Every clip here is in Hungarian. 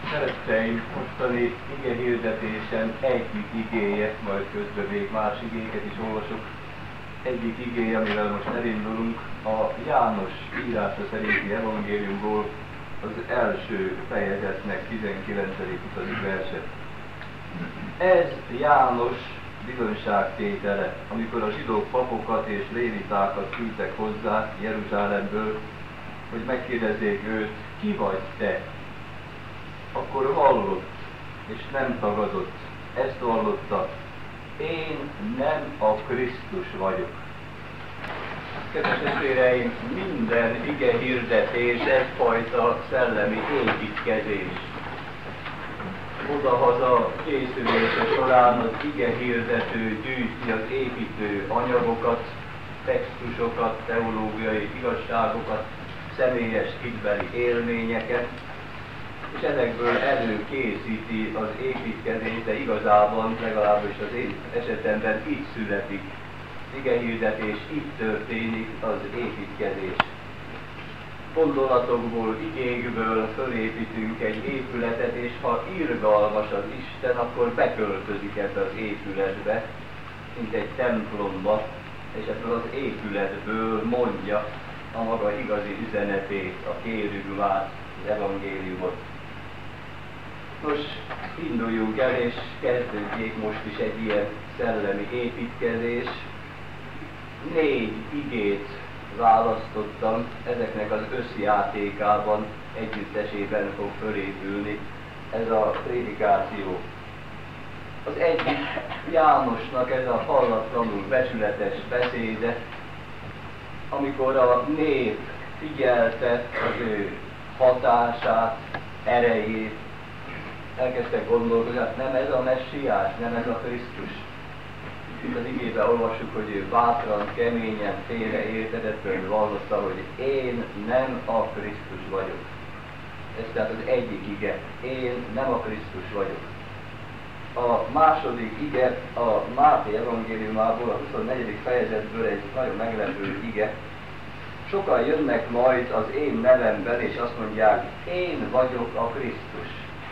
Szeretteim, mostani ige hirdetésen egyik igéje, majd közben még más igéket is olvasok. Egyik igéje, amivel most elindulunk, a János írása szerinti evangéliumból, az első fejezetnek 19.-20. verse. Ez János bizonyságtétele, amikor a zsidó papokat és lévitákat küldtek hozzá Jeruzsálemből, hogy megkérdezzék őt, ki vagy te? Akkor vallott, és nem tagadott. Ezt vallotta, én nem a Krisztus vagyok. Kedves testvéreim, minden ige hirdetés egyfajta szellemi építkezés. Odahaza készülése során az ige hirdető gyűjti az építő anyagokat, textusokat, teológiai igazságokat, személyes hitbeli élményeket, és ezekből előkészíti az építkezést, de igazában, legalábbis az én esetemben így születik. Igehirdetés, így történik az építkezés. Gondolatokból, igékből fölépítünk egy épületet, és ha irgalmas az Isten, akkor beköltözik ebbe az épületbe, mint egy templomba, és ebből az épületből mondja a maga igazi üzenetét, a kérügmát, az evangéliumot. Nos, induljunk el, és kezdődjék most is egy ilyen szellemi építkezés. 4 igét választottam, ezeknek az összjátékában, együttesében fog fölépülni ez a prédikáció. Az egyik Jánosnak ez a hallatlanul becsületes beszéde, amikor a nép figyelte az ő hatását, erejét, elkezdtek gondolkodni, hát nem ez a messiás, nem ez a Krisztus. Itt az igében olvassuk, hogy ő bátran, keményen, félreértetetlenül vallotta, hogy én nem a Krisztus vagyok. Ez tehát az egyik ige, én nem a Krisztus vagyok. A második ige a Máté evangéliumából, a 24. fejezetből egy nagyon meglepő ige. Sokan jönnek majd az én nevemben, és azt mondják, én vagyok a Krisztus.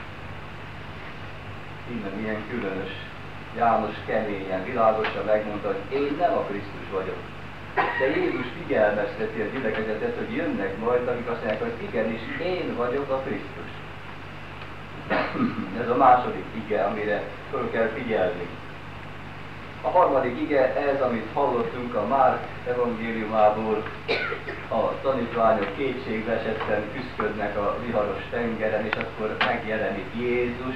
Innen ilyen különös. János keményen, világosan megmondta, hogy én nem a Krisztus vagyok. De Jézus figyelmezteti a gyülekezetet, hogy jönnek majd, akik azt mondják, hogy igenis, én vagyok a Krisztus. Ez a második ige, amire föl kell figyelni. A harmadik ige ez, amit hallottunk a Márk evangéliumából, a tanítványok kétségbe esetten küszködnek a viharos tengeren, és akkor megjelenik Jézus,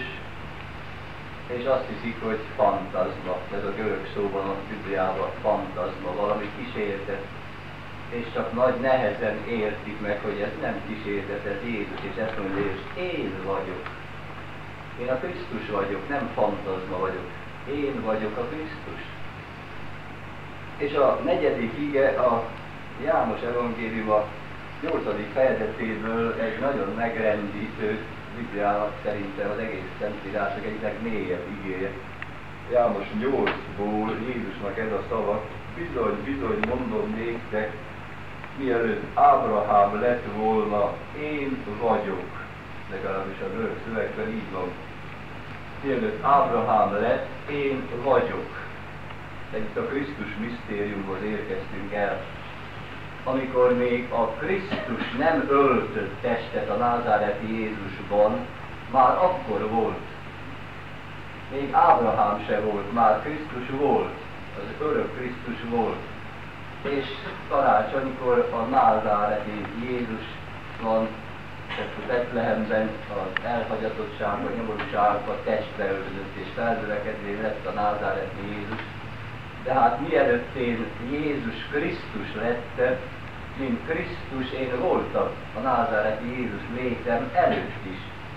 és azt hiszik, hogy fantazma, ez a görög szóban a Bibliában fantazma, valami kísértet, és csak nagy nehezen értik meg, hogy ez nem kísértet, ez Jézus, és ezt mondja, hogy én vagyok. Én a Krisztus vagyok, nem fantazma vagyok. Én vagyok a Krisztus. És a negyedik ige a János evangélium a 8. fejezetéből egy nagyon megrendítő, Bibliának szerintem az egész Szentírásnak egyik legmélyebb igéje. János 8-ból Jézusnak ez a szava, bizony, bizony mondom néktek, mielőtt Ábrahám lett volna, én vagyok. Legalábbis a görög szövegben így van. Mielőtt Ábrahám lett, én vagyok. De itt a Krisztus misztériumhoz érkeztünk el. Amikor még a Krisztus nem öltött testet a názáreti Jézusban, már akkor volt. Még Ábrahám se volt, már Krisztus volt, az örök Krisztus volt. És karácsonykor a názáreti Jézus van, Betlehemben az elhagyatottság, vagy nyomorúság a testbe öltözött, és felnövekedvé lett a názáreti Jézus. De hát mielőtt én Jézus Krisztus lettem, mint Krisztus én voltam a názáreti Jézus létem előtt is.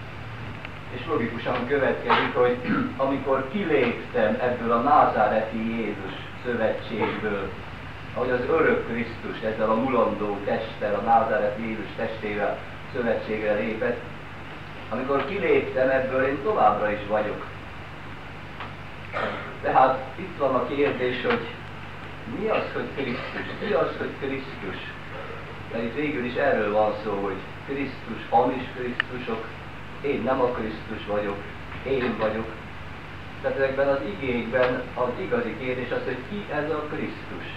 És logikusan következik, hogy amikor kiléptem ebből a názáreti Jézus szövetségből, ahogy az örök Krisztus ezzel a mulandó testtel, a názáreti Jézus testével szövetségre lépett, amikor kiléptem ebből, én továbbra is vagyok. Tehát itt van a kérdés, hogy mi az, hogy Krisztus? Mi az, hogy Krisztus? Mert itt végül is erről van szó, hogy Krisztus, hamis Krisztusok én nem a Krisztus vagyok, én vagyok. Tehát ezekben az igékben az igazi kérdés az, hogy ki ez a Krisztus.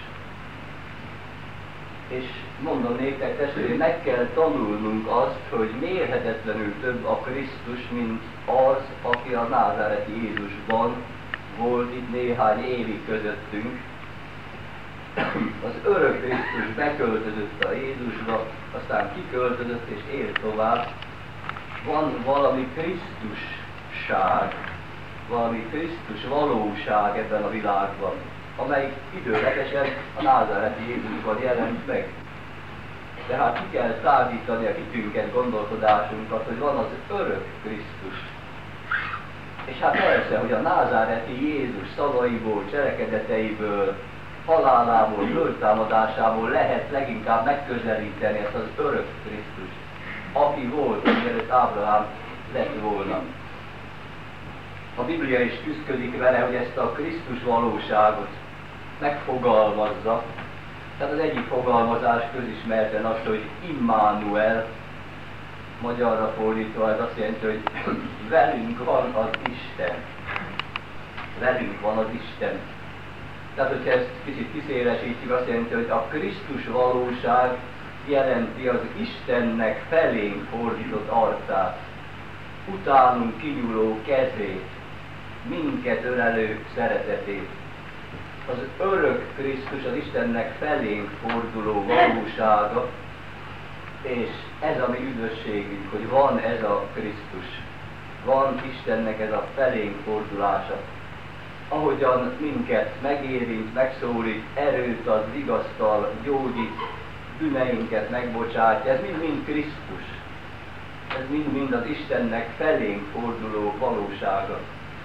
És mondom néktek, testvérem, meg kell tanulnunk azt, hogy mérhetetlenül több a Krisztus, mint az, aki a názáreti Jézusban volt itt néhány évig közöttünk. Az örök Krisztus beköltözött a Jézusba, aztán kiköltözött és él tovább. Van valami Krisztusság, valami Krisztus valóság ebben a világban, amelyik időlegesen a názáreti Jézusban jelent meg. Tehát ki kell tágítani a hitünket, gondolkodásunkat, hogy van az örök Krisztus. És hát persze, hogy a názáreti Jézus szavaiból, cselekedeteiből, halálából, föltámadásából lehet leginkább megközelíteni ezt az örök Krisztust, aki volt, mielőtt Ábrahám lett volna. A Biblia is küszködik vele, hogy ezt a Krisztus valóságot megfogalmazza. Tehát az egyik fogalmazás közismerten az, hogy Immanuel, magyarra fordítva ez azt jelenti, hogy velünk van az Isten. Velünk van az Isten. Tehát, hogyha ezt kicsit kiszélesítjük, azt jelenti, hogy a Krisztus valóság jelenti az Istennek felénk fordított arcát, utánunk kinyúló kezét, minket ölelő szeretetét. Az örök Krisztus az Istennek felénk forduló valósága, és ez a mi üdvösségünk, hogy van ez a Krisztus, van Istennek ez a felénk fordulása. Ahogyan minket megérint, megszólít, erőt ad, vigasztal, gyógyít, bűneinket megbocsátja, ez mind-mind Krisztus. Ez mind-mind az Istennek felénk forduló valósága.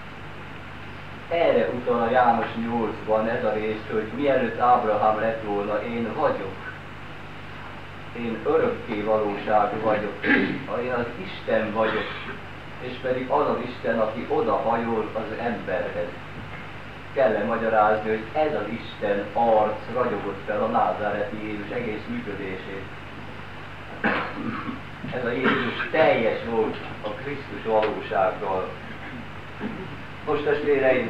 Erre utal a János 8-ban ez a rész, hogy mielőtt Ábrahám lett volna, én vagyok. Én örökké valóságú vagyok. Én az Isten vagyok. És pedig az az Isten, aki odahajol az emberhez. Kell magyarázni, hogy ez az Isten arc ragyogott fel a názáreti Jézus egész működését. Ez a Jézus teljes volt a Krisztus valósággal. Most testvéreim,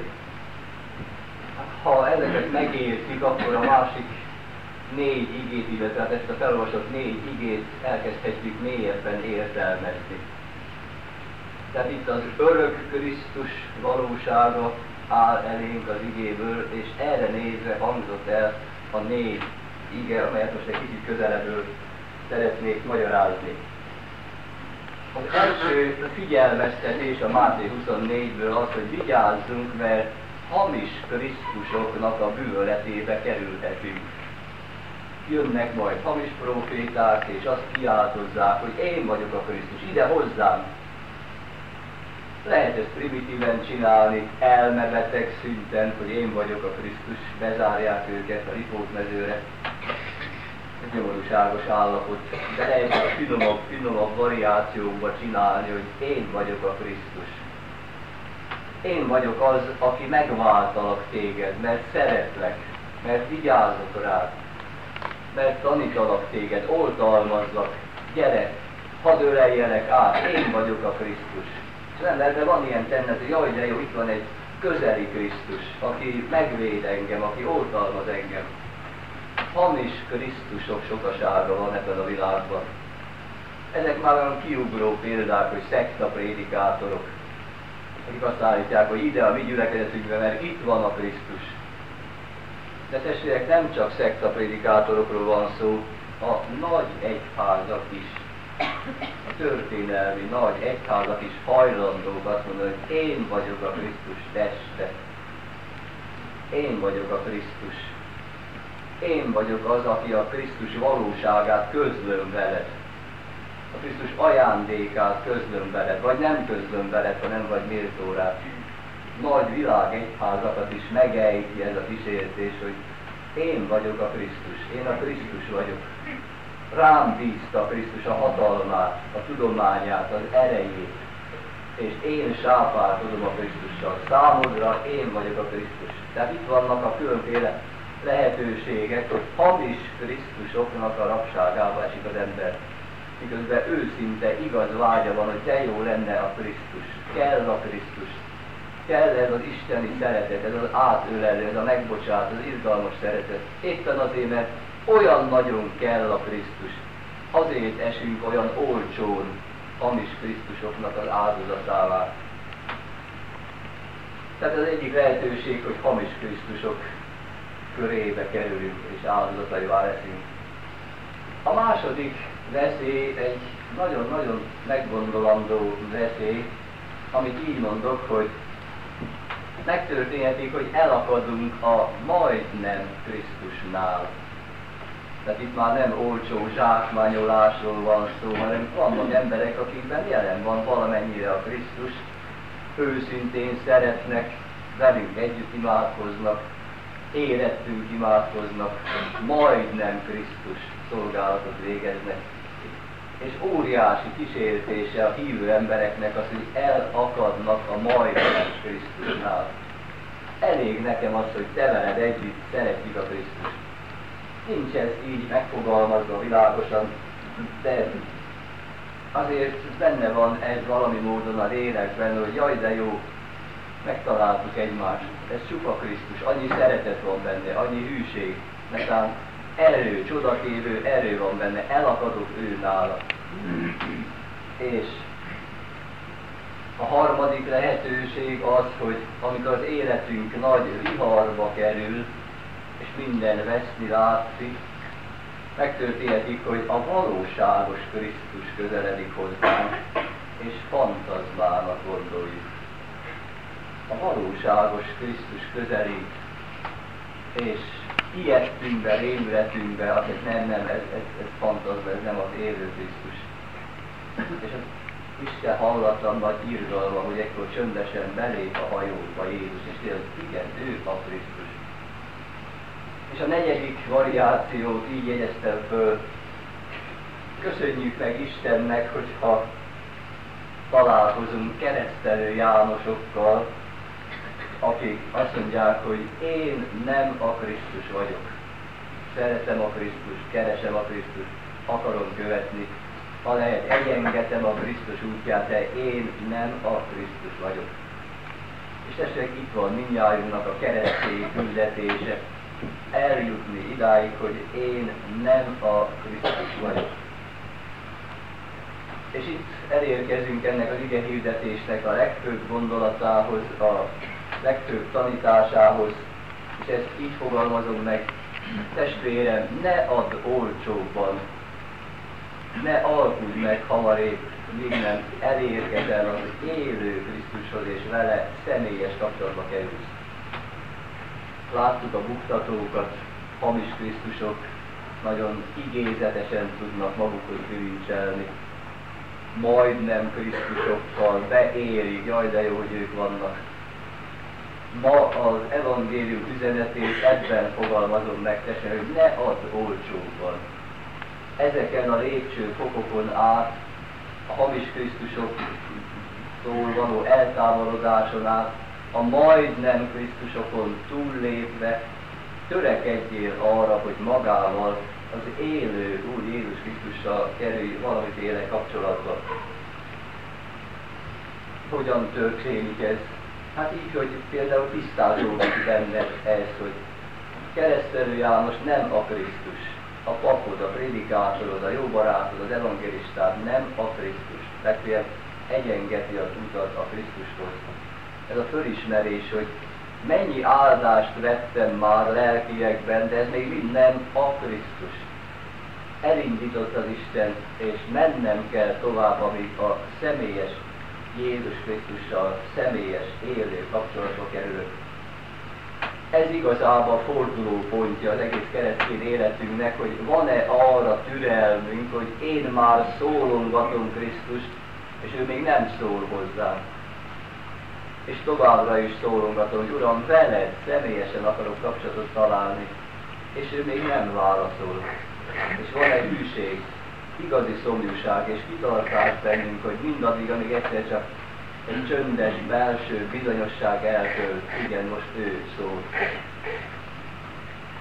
ha ezeket megértik, akkor a másik 4 igét, illetve ezt a felolvasott 4 igét elkezdhetjük mélyebben értelmezni. Tehát itt az örök Krisztus valósága áll elénk az igéből, és erre nézve hangzott el a 4 ige, amelyet most egy kicsit közelebbről szeretnék magyarázni. Az első figyelmeztetés a Máté 24-ből az, hogy vigyázzunk, mert hamis Krisztusoknak a bűvöletébe kerülhetünk. Jönnek majd hamis proféták, és azt kiáltozzák, hogy én vagyok a Krisztus, ide hozzám. Lehet ezt primitíven csinálni, elmebeteg szinten, hogy én vagyok a Krisztus, bezárják őket a ripótmezőre. Ez nyomorúságos állapot, de lehet finomabb variációkba csinálni, hogy én vagyok a Krisztus. Én vagyok az, aki megváltalak téged, mert szeretlek, mert vigyázok rád, mert tanítalak téged, oltalmazlak, gyere, hadd öleljelek át, én vagyok a Krisztus. És nem, de van ilyen tendenc, hogy jaj, de jó, itt van egy közeli Krisztus, aki megvéd engem, aki oltalmaz engem. Hamis Krisztusok sokasága van ebben a világban. Ezek már olyan kiugró példák, hogy szektaprédikátorok, akik azt állítják, hogy ide a mi gyülekezetünkbe, mert itt van a Krisztus. De testvérek, nem csak szektaprédikátorokról van szó, a nagy egyházak is, a történelmi nagy egyházak is hajlandók azt mondani, hogy én vagyok a Krisztus teste. Én vagyok a Krisztus. Én vagyok az, aki a Krisztus valóságát közlöm veled. A Krisztus ajándékát közlöm veled, vagy nem közlöm veled, ha nem vagy méltó rá. Nagy világ egyházakat is megejti ez a kísértés, hogy én vagyok a Krisztus, én a Krisztus vagyok. Rám bízta a Krisztus a hatalmát, a tudományát, az erejét, és én sápálkozom a Krisztussal. Számodra én vagyok a Krisztus. Tehát itt vannak a különféle lehetőségek, hogy hamis Krisztusoknak a rabságába esik az ember. miközben őszinte, igaz vágya van, hogy de jó lenne a Krisztus, kell a Krisztus, kell ez az isteni szeretet, ez az átölelő, ez a megbocsát, az izgalmas szeretet. Éppen azért, mert olyan nagyon kell a Krisztus, azért esünk olyan olcsón hamis Krisztusoknak az áldozatává. Tehát az egyik lehetőség, hogy hamis Krisztusok körébe kerülünk és áldozataivá leszünk. A második veszély egy nagyon-nagyon meggondolandó veszély, amit így mondok, hogy megtörténhetik, hogy elakadunk a majdnem Krisztusnál. Tehát itt már nem olcsó zsákmányolásról van szó, hanem vannak emberek, akikben jelen van valamennyire a Krisztus, őszintén szeretnek, velünk együtt imádkoznak, érettünk imádkoznak, majdnem Krisztus szolgálatot végeznek. És óriási kísértése a hívő embereknek az, hogy elakadnak a majdnem Krisztusnál. Elég nekem az, hogy te veled együtt szeretjük a Krisztust. Nincs ez így megfogalmazva világosan, de azért benne van ez valami módon a lélekben, hogy jaj de jó, megtaláltuk egymást. Ez csupa Krisztus, annyi szeretet van benne, annyi hűség, netán erő, csodatévő erő van benne, elakadok ő nála. És a harmadik lehetőség az, hogy amikor az életünk nagy viharba kerül, és minden veszni látszik, megtörténhetik, hogy a valóságos Krisztus közeledik hozzánk, és fantazmának gondoljuk. A valóságos Krisztus közelít, és ijedtünkbe, rémületünkbe, azt nem, ez fantazma, ez nem az élő Krisztus. És az Isten hallatlan nagy irgalma, hogy ekkor csöndesen belép a hajóba Jézus, és tényleg, igen, ő a Krisztus. És a negyedik variációt így jegyeztem föl. Köszönjük meg Istennek, hogyha találkozunk keresztelő Jánosokkal, akik azt mondják, hogy én nem a Krisztus vagyok. Szeretem a Krisztust, keresem a Krisztust, akarom követni. Ha lehet, egyengetem a Krisztus útját, de én nem a Krisztus vagyok. És testvérek, itt van mindnyájunknak a keresztény küldetése, eljutni idáig, hogy én nem a Krisztus vagyok. És itt elérkezünk ennek az ige hirdetésnek a legfőbb gondolatához, a legfőbb tanításához, és ezt így fogalmazom meg, testvérem, ne add olcsóbban, ne alkudj meg hamarébb, míg nem elérkezel az élő Krisztushoz, és vele személyes kapcsolatba kerülsz. Láttuk a buktatókat, hamis Krisztusok nagyon igézetesen tudnak magukhoz bűncselni. Majdnem Krisztusokkal beérik, jaj de jó, hogy ők vannak. Ma az evangélium üzenetét ebben fogalmazom meg, testvérem, hogy ne add olcsóbban. Ezeken a lépcsőfokokon át, a hamis Krisztusoktól való eltávolodáson át, a majdnem Krisztusokon túllépve törekedjél arra, hogy magával, az élő Úr Jézus Krisztussal kerülj valamiféle kapcsolatba. Hogyan történik ez? Hát így, hogy például tisztázódik benned ez, hogy keresztelő János nem a Krisztus. A papod, a prédikátorod, a jó barátod, az evangélistád nem a Krisztus. Legfeljebb egyengeti az utat a Krisztushoz. Ez a fölismerés, hogy mennyi áldást vettem már lelkiekben, de ez még mind nem a Krisztus. Elindított az Isten, és mennem kell tovább, amíg a személyes Jézus Krisztussal személyes, élő kapcsolatba kerülök. Ez igazából a fordulópontja az egész keresztény életünknek, hogy van-e arra türelmünk, hogy én már szólongatom Krisztust, és ő még nem szól hozzám. És továbbra is szólongatom, hogy Uram, veled személyesen akarok kapcsolatot találni, és ő még nem válaszol. És van egy hűség, igazi szomjúság és kitartás bennünk, hogy mindaddig, amíg egyszer csak egy csöndes belső bizonyosság eltölt, igen, most ő szól.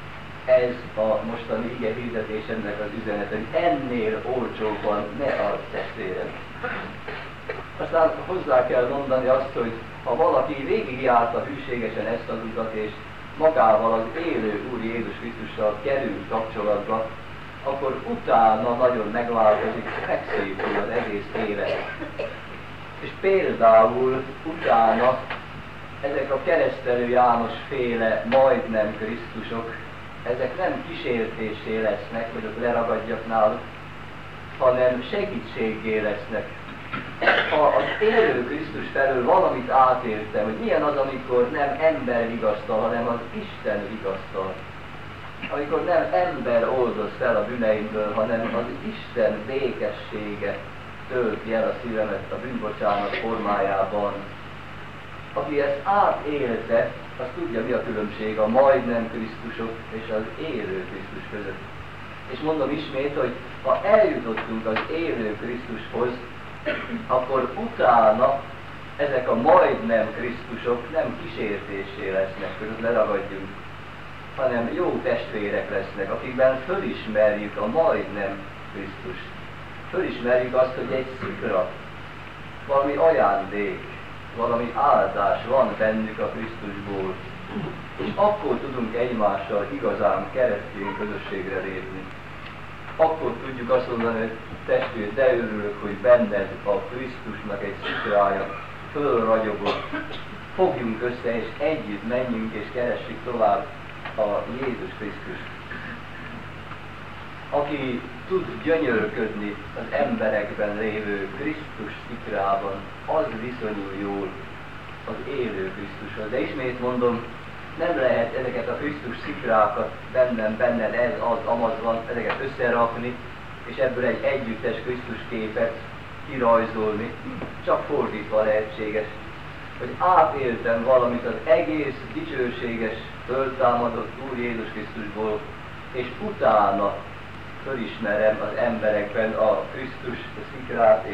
ez a mostani ige hirdetésemnek az üzenete, hogy ennél olcsóbban ne adj testvérem. Aztán hozzá kell mondani azt, hogy ha valaki végigjárta hűségesen ezt az utat, és magával az élő Úr Jézus Krisztussal kerül kapcsolatba, akkor utána nagyon megváltozik, megszépül az egész élet. És például utána ezek a Keresztelő János féle majdnem Krisztusok, ezek nem kísértésé lesznek, hogy ott leragadjak náluk, hanem segítséggé lesznek. Ha az élő Krisztus felől valamit átéltem, hogy milyen az, amikor nem ember vigasztal, hanem az Isten vigasztal. Amikor nem ember oldoz fel a bűneimből, hanem az Isten békessége tölti el a szívemet a bűnbocsánat formájában. Aki ezt átélte, az tudja, mi a különbség a majdnem Krisztusok és az élő Krisztus között. És mondom ismét, hogy ha eljutottunk az élő Krisztushoz, akkor utána ezek a majdnem Krisztusok nem kísértésé lesznek, hogy leragadjunk, hanem jó testvérek lesznek, akikben fölismerjük a majdnem Krisztust. Fölismerjük azt, hogy egy szikra, valami ajándék, valami áldás van bennük a Krisztusból, és akkor tudunk egymással igazán keresztény közösségre lépni. Akkor tudjuk azt mondani, hogy testvér, de örülök, hogy benned a Krisztusnak egy szikrája fölragyogott. Fogjunk össze, és együtt menjünk, és keressük tovább a Jézus Krisztust. Aki tud gyönyörködni az emberekben lévő Krisztus szikrában, az viszonyul jól az élő Krisztushoz. De ismét mondom, nem lehet ezeket a Krisztus szikrákat benned ez, az, amaz van, ezeket összerakni, és ebből egy együttes Krisztus képet kirajzolni. Csak fordítva lehetséges, hogy átéltem valamit az egész dicsőséges, föltámadott Úr Jézus Krisztusból, és utána fölismerem az emberekben a Krisztus szikrát,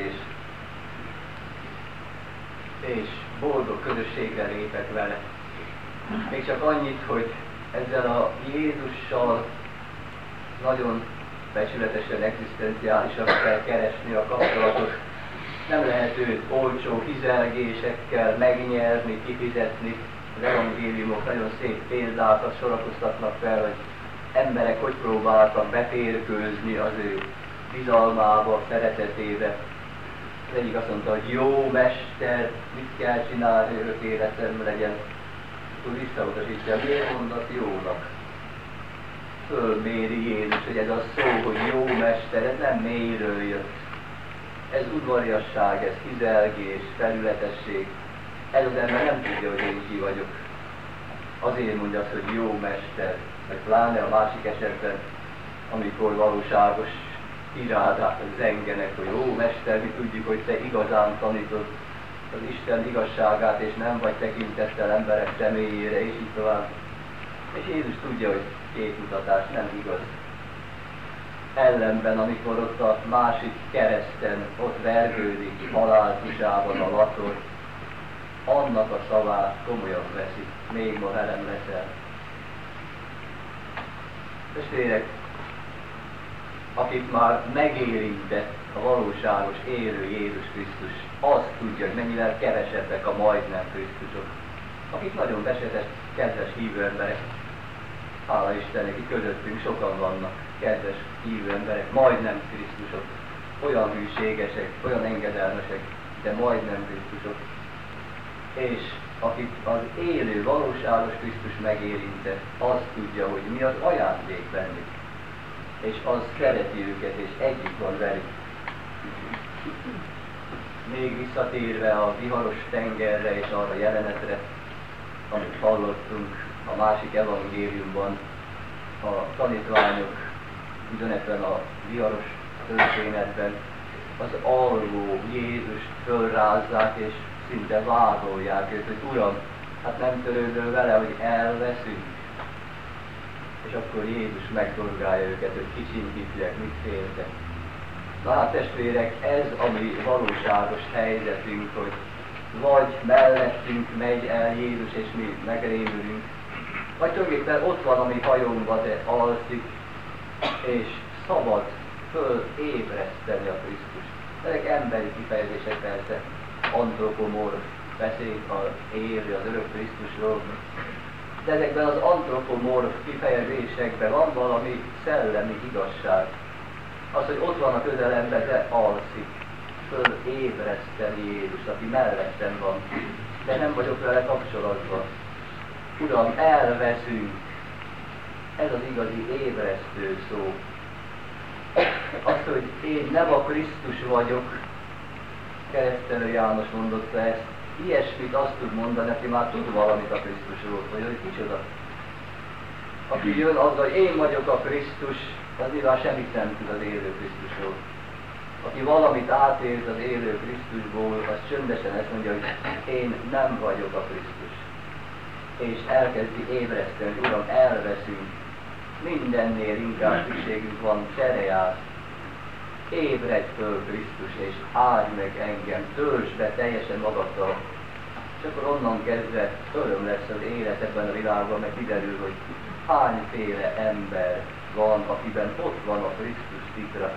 és boldog közösségre lépek vele. Még csak annyit, hogy ezzel a Jézussal nagyon becsületesen, egzisztenciálisan kell keresni a kapcsolatot. Nem lehet őt olcsó hizelgésekkel megnyerni, kifizetni. Az evangéliumok nagyon szép példákat sorakoztatnak fel, hogy emberek hogy próbáltak beférkőzni az ő bizalmába, szeretetébe. Az egyik azt mondta, hogy jó mester, mit kell csinálni, hogy örök életem legyen. Akkor visszautasítja, miért mondat jónak? Fölméri Jézus, hogy ez a szó, hogy jó mester, ez nem mélyről jött. Ez udvariasság, ez hizelgés, felületesség. Ez az ember nem tudja, hogy én ki vagyok. Azért mondja azt, hogy jó mester, meg pláne a másik esetben, amikor valóságos irádák zengenek, hogy jó mester, mi tudjuk, hogy te igazán tanítod az Isten igazságát, és nem vagy tekintettel emberek személyére, és így tovább. És Jézus tudja, hogy képmutatás nem igaz. Ellenben, amikor ott a másik kereszten, ott vergődik haláltusában a lator, annak a szavát komolyan veszi, még ma velem leszel. Testvérek, akit már megérintett a valóságos élő Jézus Krisztus, azt tudja, hogy mennyivel kevesebbek a majdnem Krisztusok. Akik nagyon besetett, kedves hívő emberek, hála Istennek, itt közöttünk sokan vannak, kedves hívő emberek, majdnem Krisztusok, olyan hűségesek, olyan engedelmesek, de majdnem Krisztusok. És akit az élő, valóságos Krisztus megérintett, az tudja, hogy mi az ajándék bennük. És az szereti őket, és együtt van velük. Még visszatérve a viharos tengerre és arra jelenetre, amit hallottunk a másik evangéliumban, a tanítványok ugyanebben a viharos történetben az alvó Jézust fölrázzák, és szinte vádolják őt, hogy Uram, hát nem törődöl vele, hogy elveszünk. És akkor Jézus megdorgálja őket, hogy kicsinkítják, mit féltek. Na hát testvérek, ez a mi valóságos helyzetünk, hogy vagy mellettünk megy el Jézus, és mi megrémülünk, Vagy tulajdonképpen ott van a mi hajónkban, de alszik, és szabad fölébreszteni a Krisztust. Ezek emberi kifejezések persze, antropomorf beszél az élő, az örök Krisztusról. De ezekben az antropomorf kifejezésekben van valami szellemi igazság. Az, hogy ott van a közelemben, de alszik, fölébreszteni Jézus, aki mellettem van, de nem vagyok vele kapcsolatban. Uram, elveszünk. Ez az igazi ébresztő szó. Az, hogy én nem a Krisztus vagyok, Keresztelő János mondotta ezt, ilyesmit azt tud mondani, aki már tud valamit a Krisztusról, vagy hogy kicsoda. Aki jön azzal, hogy én vagyok a Krisztus, az nyilván semmit nem tud az élő Krisztusról. Aki valamit átélt az élő Krisztusból, az csöndesen ezt mondja, hogy én nem vagyok a Krisztus. És elkezdi ébreszteni, hogy Uram, elveszünk. Mindennél inkább szükségünk van cserejász. Ébredj föl, Krisztus, és áldj meg engem, töltsd be teljesen magaddal. És akkor onnan kezdve öröm lesz az élet ebben a világban, meg kiderül, hogy hányféle ember van, akiben ott van a Krisztus szikra.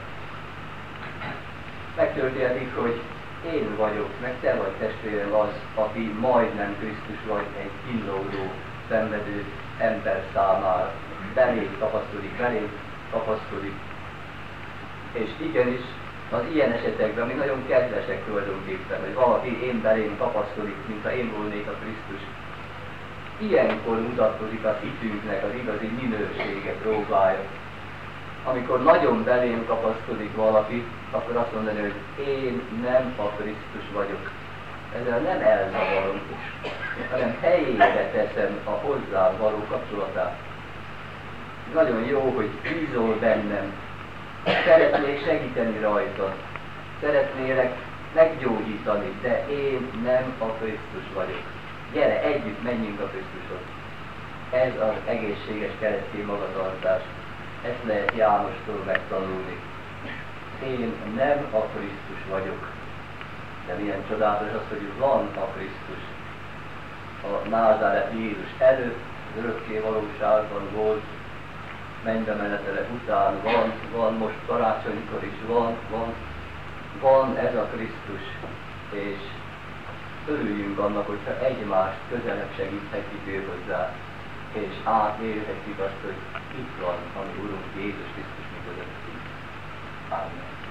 Megtörténik, hogy én vagyok, meg te vagy, testvérem, az, aki majdnem Krisztus vagy, egy kínlódó, szenvedő ember számára. Belém tapasztodik. És igenis, az ilyen esetekben, ami nagyon kedvesek tulajdonképpen, hogy valaki én belém tapasztodik, mint ha én volnék a Krisztus. Ilyenkor mutatkozik a hitünknek az igazi minősége, próbája. Amikor nagyon belém tapasztodik valaki, akkor azt mondani, hogy én nem a Krisztus vagyok. Ezzel nem elzavarom, hanem helyére teszem a hozzá való kapcsolatát. Nagyon jó, hogy bízol bennem. Szeretnék segíteni rajta. Szeretnélek meggyógyítani, de én nem a Krisztus vagyok. Gyere, együtt menjünk a Krisztushoz. Ez az egészséges keresztény magatartás. Ezt lehet Jánostól megtanulni. Én nem a Krisztus vagyok. De milyen csodálatos az, hogy van a Krisztus. A Názáreti Jézus előtt, az örökké valóságban volt, mennybe menetele után van most karácsonykor is van ez a Krisztus, és örüljünk annak, hogyha egymást közelebb segíthetjük ő hozzá, és átélhetjük azt, hogy itt van a mi Urunk Jézus Krisztus mi közöttünk. Amen.